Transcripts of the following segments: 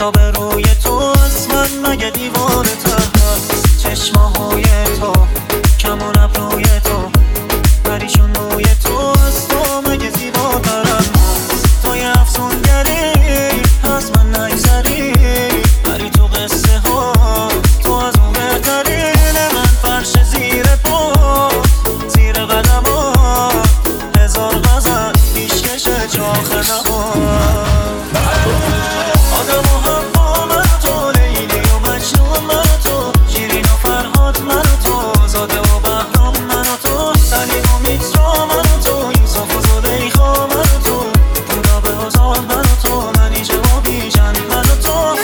تا به روی تو از من مگه دیوانه تر هست. چشماهای تو، کمون ابروی تو، پریشون روی تو از تو مگه زیباتر هست. تو یه افسونگری از من نگذری، بری تو قصه ها تو از اون بهترین. من فرش زیر پات، زیر قدمات، هزار غزل پیشکش چاخ نهار. آدم و حوا من و تو، لیلی و مجنون من و تو، شیرین و فرهاد من و تو، زاده و بهرام من و تو، سلیم و میترا من و تو، یوسف و زلیخا من و تو، خدا به هزار من و تو، منیژه و بیژن من و تو.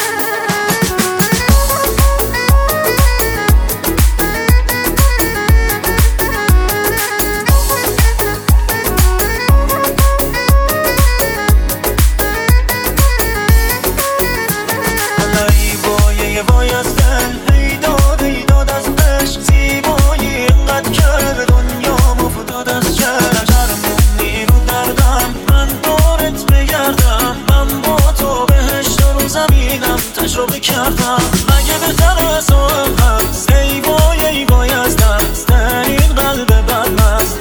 وای از دل هیداد هیداد از عشق، زیبایی اینقدر کرد دنیامو فتاد از چشم. شرمون نیرو دردم من دورت بگردم، من با تو بهشت رو زمینم تجربه کردم. مگه بهتر از تو هم هست؟ ای وای از دست این قلب بدمست.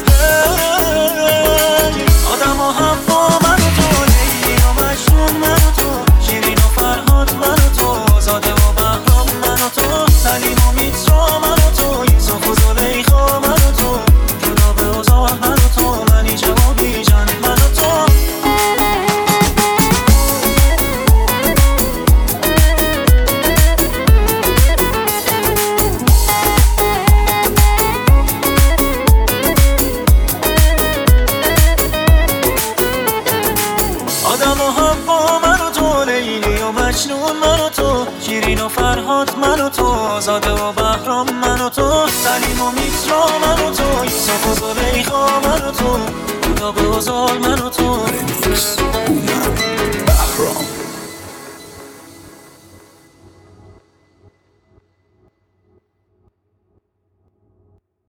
آدم و حوا من و تو، لیلی و مجنون من و تو، شیرین و فرهاد من و تو، زاده و بهرام من و تو، سلیم و میترا من و تو، یوسف و زلیخا من و تو، خدا به هزار من و تو، منیژه و بیژن من و تو. آدم و حوا من و تو، لیلی و مجنون من و تو، شیرین و فرهاد من و تو، زاده و بهرام من و تو، سلیم و میترا من و تو، یوسف و زلیخا من و تو، خدا به هزار من و تو.